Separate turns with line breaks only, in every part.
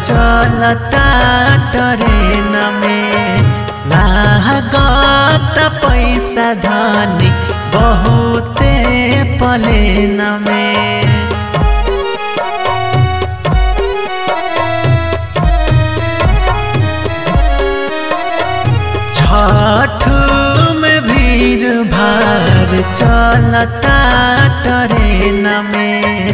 चलता ट्रेन में लागत पैसा धनी बहुते प्लेन में। छठ में भीड़ भाड़ चलता ट्रेन में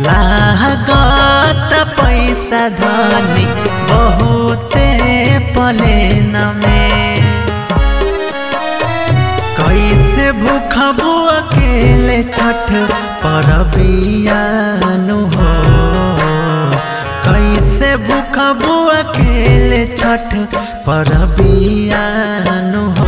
लागत पैसा धनी बहुते प्लेन में। कैसे भूखबू अकेले छठ परबियानु हो, कैसे भूखबू अकेले छठ परबियानु हो।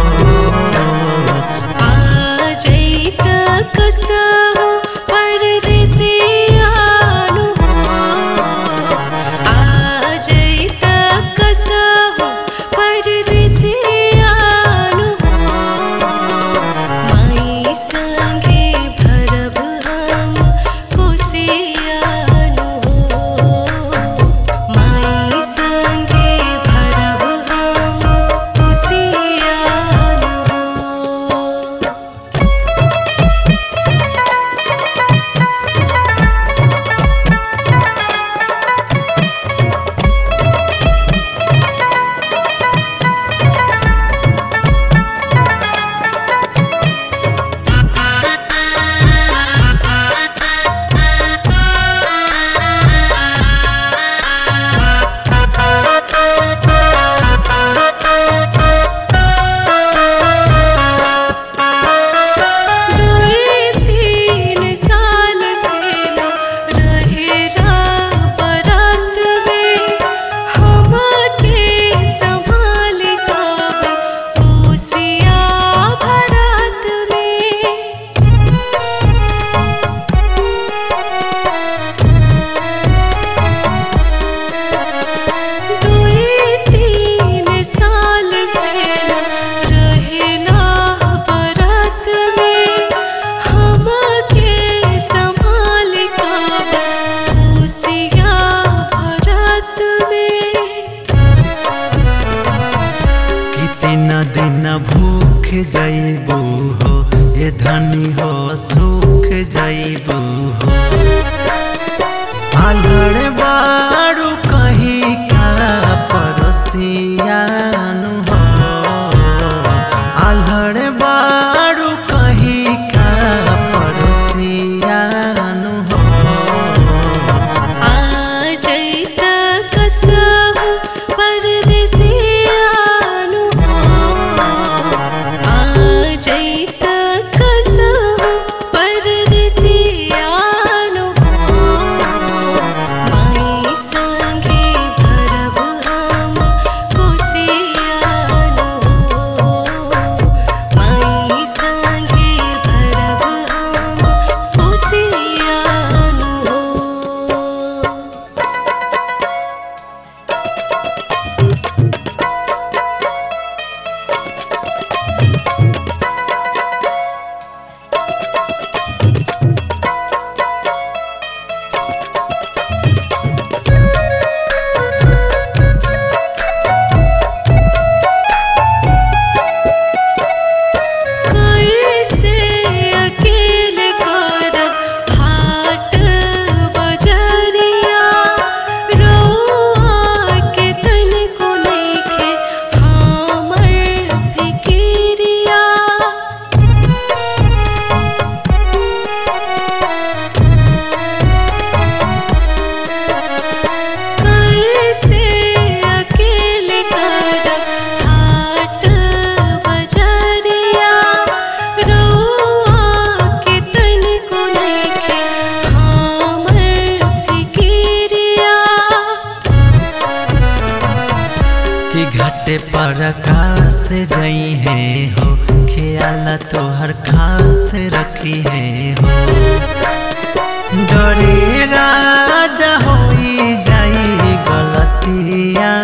दिन भूख जइबू हो ये धनी हो सुख जइबू हो। आलड़ बारू कहीं का पड़ोसियानु हो, आलड़ बारू कहीं का पड़ोसियानु हो। घाटे पर आकाश जई है हो, ख्याल तोहर खास रखी है हो। डरे राजा होई जाई गलतिया